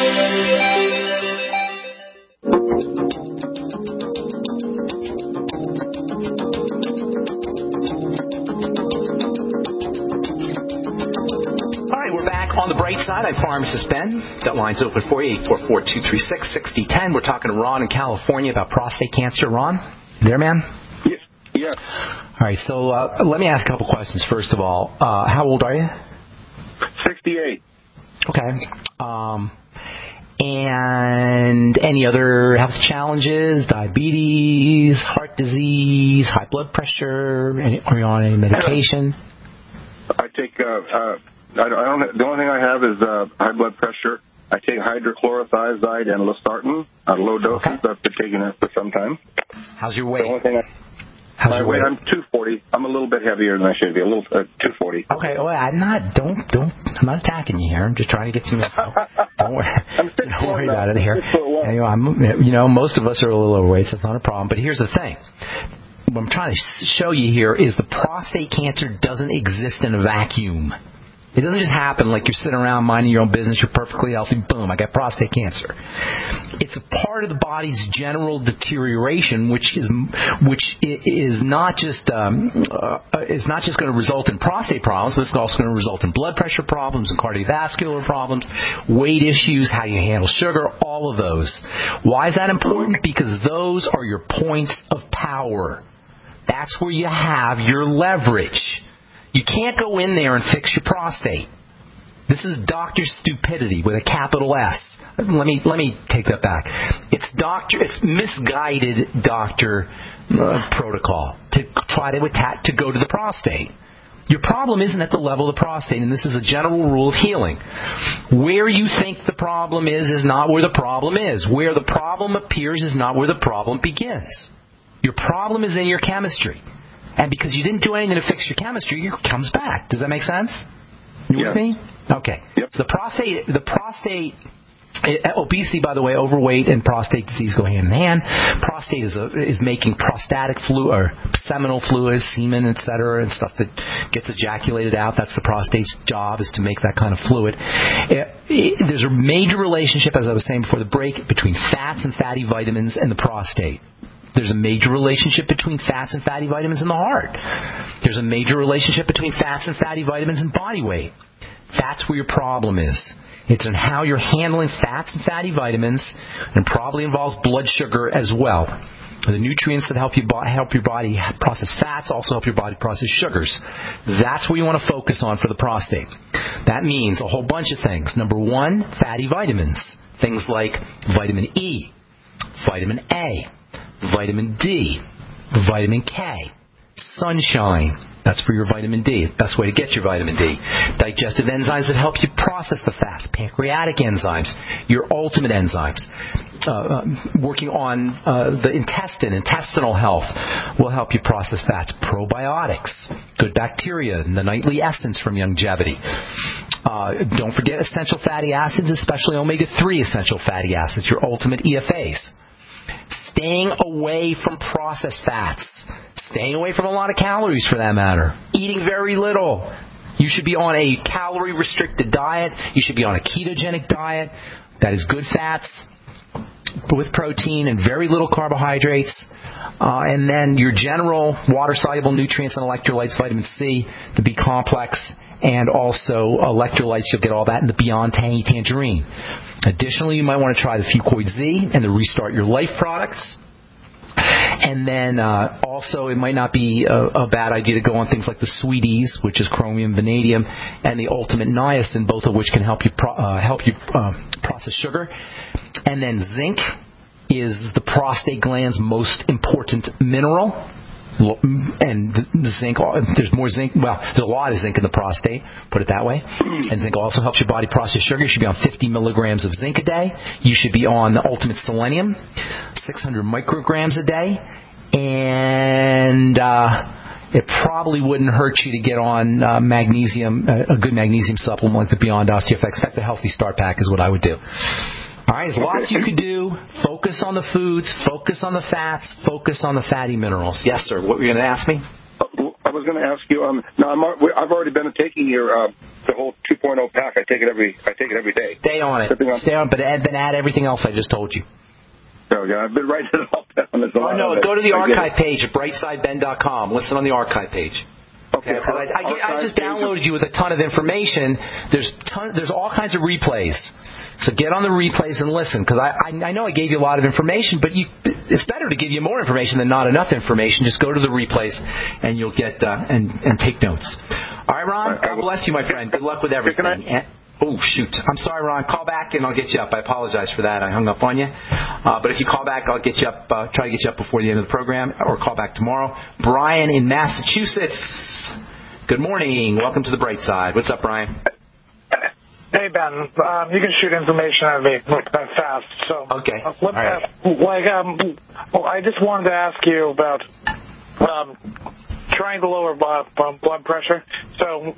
All right, we're back on the bright side. I'm Pharmacist Ben. That line's open for you, 844-236-6010. We're talking to Ron in California about prostate cancer. Ron, you there, man? Yes. All right, so let me ask a couple questions. First of all, how old are you? 68. Okay. And any other health challenges, diabetes, heart disease, high blood pressure? Are you on any medication? I take, I don't, the only thing I have is high blood pressure. I take hydrochlorothiazide and losartan at low doses. Okay. I've been taking that for some time. How's your weight? The only thing How's your weight? I'm 240. I'm a little bit heavier than I should be. A little 240. Okay. Well, I'm not attacking you here. I'm just trying to get some info. Don't worry about it here. Anyway, most of us are a little overweight, so it's not a problem. But here's the thing. What I'm trying to show you here is the prostate cancer doesn't exist in a vacuum. It doesn't just happen like you're sitting around minding your own business, you're perfectly healthy, boom, I got prostate cancer. It's a part of the body's general deterioration, which is not just going to result in prostate problems, but it's also going to result in blood pressure problems and cardiovascular problems, weight issues, how you handle sugar, all of those. Why is that important? Because those are your points of power. That's where you have your leverage. You can't go in there and fix your prostate. This is doctor stupidity with a capital S. Let me take that back. It's misguided doctor protocol to try to go to the prostate. Your problem isn't at the level of the prostate, and this is a general rule of healing. Where you think the problem is not where the problem is. Where the problem appears is not where the problem begins. Your problem is in your chemistry. And because you didn't do anything to fix your chemistry, it comes back. Does that make sense? You with me? Okay. Yep. So the prostate, obesity, by the way, overweight and prostate disease go hand in hand. Prostate is making prostatic fluid or seminal fluids, semen, etc., and stuff that gets ejaculated out. That's the prostate's job, is to make that kind of fluid. There's a major relationship, as I was saying before the break, between fats and fatty vitamins and the prostate. There's a major relationship between fats and fatty vitamins in the heart. There's a major relationship between fats and fatty vitamins and body weight. That's where your problem is. It's in how you're handling fats and fatty vitamins, and probably involves blood sugar as well. The nutrients that help your body process fats also help your body process sugars. That's what you want to focus on for the prostate. That means a whole bunch of things. Number one, fatty vitamins. Things like vitamin E, vitamin A, vitamin D, vitamin K, sunshine. That's for your vitamin D. Best way to get your vitamin D. Digestive enzymes that help you process the fats. Pancreatic enzymes. Your ultimate enzymes. Working on the intestinal health will help you process fats. Probiotics. Good bacteria. And the nightly essence from Youngevity. Don't forget essential fatty acids, especially omega-3 essential fatty acids. Your ultimate EFAs. Staying away from processed fats. Staying away from a lot of calories, for that matter. Eating very little. You should be on a calorie-restricted diet. You should be on a ketogenic diet. That is good fats with protein and very little carbohydrates. And then your general water-soluble nutrients and electrolytes, vitamin C, the B complex, and also electrolytes. You'll get all that in the Beyond Tangy Tangerine. Additionally, you might want to try the Fucoid Z and the Restart Your Life products. And then also it might not be a bad idea to go on things like the Sweeties, which is chromium, vanadium, and the Ultimate Niacin, both of which can help you process sugar. And then zinc is the prostate gland's most important mineral. And the zinc, there's more zinc. Well, there's a lot of zinc in the prostate, put it that way. And zinc also helps your body process sugar. You should be on 50 milligrams of zinc a day. You should be on the Ultimate Selenium, 600 micrograms a day. And it probably wouldn't hurt you to get on magnesium, a good magnesium supplement like the Beyond OsteoFX. In fact, the Healthy Start Pack is what I would do. All right, there's lots you could do. Focus on the foods, focus on the fats, focus on the fatty minerals. Yes, sir. What were you going to ask me? I was going to ask you. Now I've already been taking your the whole 2.0 pack. I take it every day. Stay on it. Stay on. But then add everything else I just told you. Oh, yeah, I've been writing it all down. Oh, no, go to the archive page at brightsideben.com. Listen on the archive page. Okay. I just downloaded you with a ton of information. There's all kinds of replays. So get on the replays and listen, because I know I gave you a lot of information, but it's better to give you more information than not enough information. Just go to the replays and you'll get and take notes. All right, Ron. God bless you, my friend. Good luck with everything. Oh, shoot. I'm sorry, Ron. Call back and I'll get you up. I apologize for that. I hung up on you. But if you call back, I'll get you up. Try to get you up before the end of the program, or call back tomorrow. Brian in Massachusetts. Good morning. Welcome to the Bright Side. What's up, Brian? Hey, Ben. You can shoot information at me fast. So okay. I just wanted to ask you about trying to lower blood pressure. So,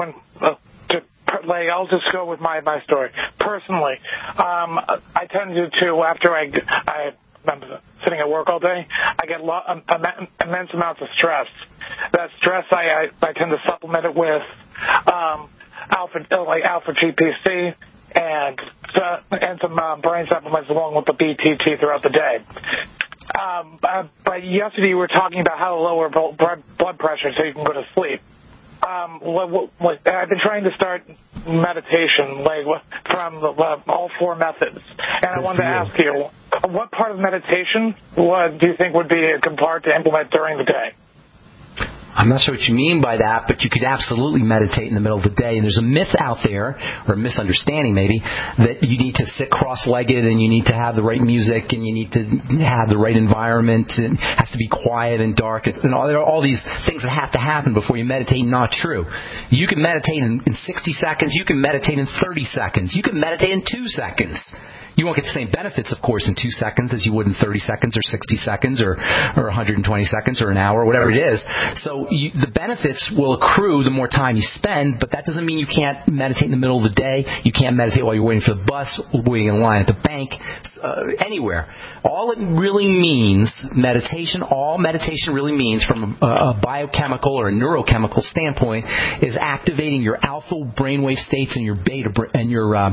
I'll just go with my story. Personally, I tend to after I'm sitting at work all day, I get immense amounts of stress. That stress, I tend to supplement it with alpha GPC and some brain supplements along with the BTT throughout the day. But yesterday you were talking about how to lower blood pressure so you can go to sleep. I've been trying to start meditation from all four methods, and I wanted to ask you, what part of meditation do you think would be a good part to implement during the day? I'm not sure what you mean by that, but you could absolutely meditate in the middle of the day. And there's a myth out there, or a misunderstanding maybe, that you need to sit cross-legged and you need to have the right music and you need to have the right environment and it has to be quiet and dark. And there are all these things that have to happen before you meditate. Not true. You can meditate in 60 seconds. You can meditate in 30 seconds. You can meditate in 2 seconds. You won't get the same benefits, of course, in 2 seconds as you would in 30 seconds or 60 seconds or 120 seconds or an hour, whatever it is. So the benefits will accrue the more time you spend, but that doesn't mean you can't meditate in the middle of the day. You can't meditate while you're waiting for the bus, waiting in line at the bank, anywhere. All it really means, all meditation really means from a biochemical or a neurochemical standpoint is activating your alpha brainwave states and your beta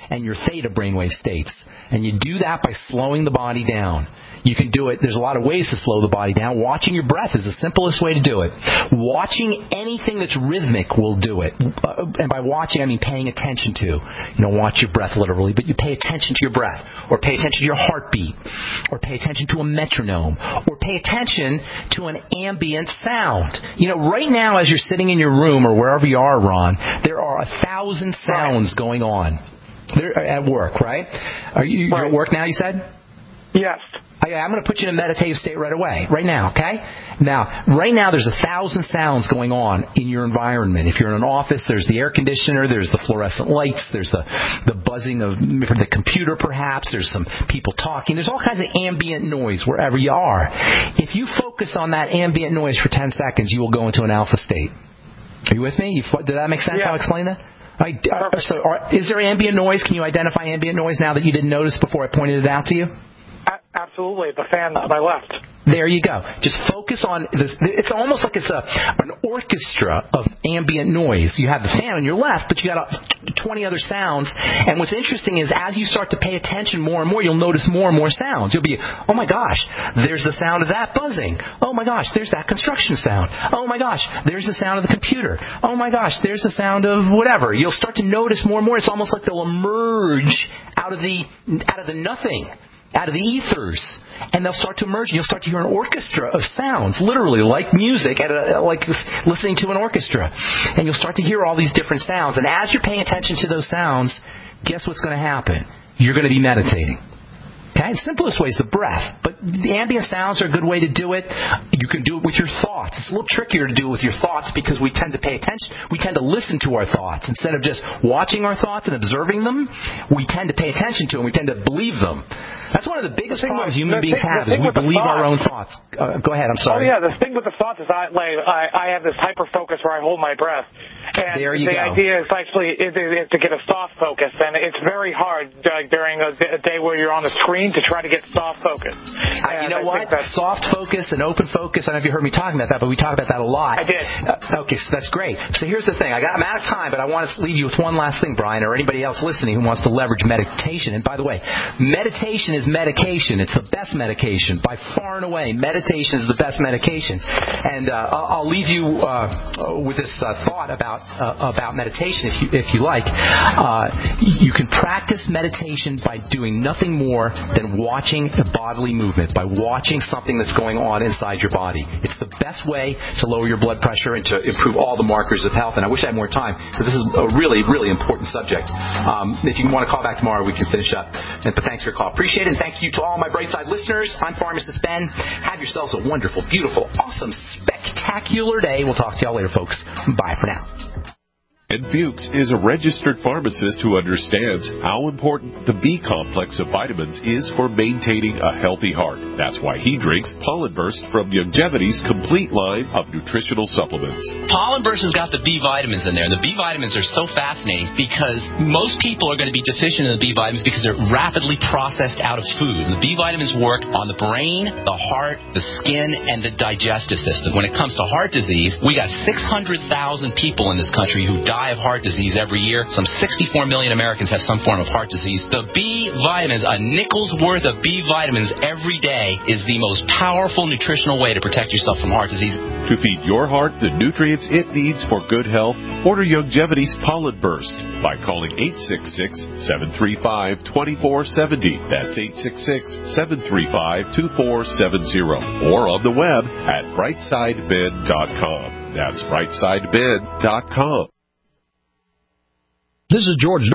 and your theta brainwave states. And you do that by slowing the body down. You can do it. There's a lot of ways to slow the body down. Watching your breath is the simplest way to do it. Watching anything that's rhythmic will do it. And by watching, I mean paying attention to. You don't watch your breath literally, but you pay attention to your breath, or pay attention to your heartbeat, or pay attention to a metronome, or pay attention to an ambient sound. You know, right now as you're sitting in your room or wherever you are, Ron, there are 1,000 sounds going on. They're at work, right? You're at work now, you said? Yes. I'm going to put you in a meditative state right away, right now, okay? Now, right now there's 1,000 sounds going on in your environment. If you're in an office, there's the air conditioner, there's the fluorescent lights, there's the buzzing of the computer perhaps, there's some people talking. There's all kinds of ambient noise wherever you are. If you focus on that ambient noise for 10 seconds, you will go into an alpha state. Are you with me? Did that make sense? Yeah. How I explained that? Is there ambient noise? Can you identify ambient noise now that you didn't notice before I pointed it out to you? Absolutely. The fan to my left. There you go. Just focus on this. It's almost like it's an orchestra of ambient noise. You have the fan on your left, but you got 20 other sounds. And what's interesting is as you start to pay attention more and more, you'll notice more and more sounds. You'll be, oh my gosh, there's the sound of that buzzing. Oh my gosh, there's that construction sound. Oh my gosh, there's the sound of the computer. Oh my gosh, there's the sound of whatever. You'll start to notice more and more. It's almost like they'll emerge out of the nothing. Out of the ethers, and they'll start to emerge. You'll start to hear an orchestra of sounds, literally like music, like listening to an orchestra. And you'll start to hear all these different sounds. And as you're paying attention to those sounds, guess what's going to happen? You're going to be meditating. Okay? The simplest way is the breath. But the ambient sounds are a good way to do it. You can do it with your thoughts. It's a little trickier to do it with your thoughts because we tend to pay attention. We tend to listen to our thoughts. Instead of just watching our thoughts and observing them, we tend to pay attention to them. We tend to believe them. That's one of the biggest problems human beings have is we believe our own thoughts. Go ahead, I'm sorry. Oh, yeah, the thing with the thoughts is I have this hyper-focus where I hold my breath. And there you the go. idea is actually to get a soft focus, and it's very hard during a day where you're on the screen to try to get soft focus. You know what? Soft focus and open focus, I don't know if you heard me talking about that, but we talk about that a lot. I did. Okay, so that's great. So here's the thing. I'm out of time, but I want to leave you with one last thing, Brian, or anybody else listening who wants to leverage meditation. And by the way, meditation is medication. It's the best medication. By far and away, meditation is the best medication. And I'll leave you with this thought about meditation, if you like. You can practice meditation by doing nothing more than watching a bodily movement, by watching something that's going on inside your body. It's the best way to lower your blood pressure and to improve all the markers of health. And I wish I had more time because this is a really, really important subject. If you want to call back tomorrow, we can finish up. But thanks for your call. Appreciate it. And thank you to all my Brightside listeners. I'm Pharmacist Ben. Have yourselves a wonderful, beautiful, awesome, spectacular day. We'll talk to y'all later, folks. Bye for now. And Fuchs is a registered pharmacist who understands how important the B complex of vitamins is for maintaining a healthy heart. That's why he drinks Pollen Burst from Youngevity's complete line of nutritional supplements. Pollen Burst has got the B vitamins in there. The B vitamins are so fascinating because most people are going to be deficient in the B vitamins because they're rapidly processed out of food. The B vitamins work on the brain, the heart, the skin, and the digestive system. When it comes to heart disease, we got 600,000 people in this country who die of heart disease every year. Some 64 million Americans have some form of heart disease. The B vitamins, a nickel's worth of B vitamins every day, is the most powerful nutritional way to protect yourself from heart disease. To feed your heart the nutrients it needs for good health, order Youngevity's Pollen Burst by calling 866-735-2470. That's 866-735-2470. Or on the web at brightsideben.com. That's brightsideben.com. This is George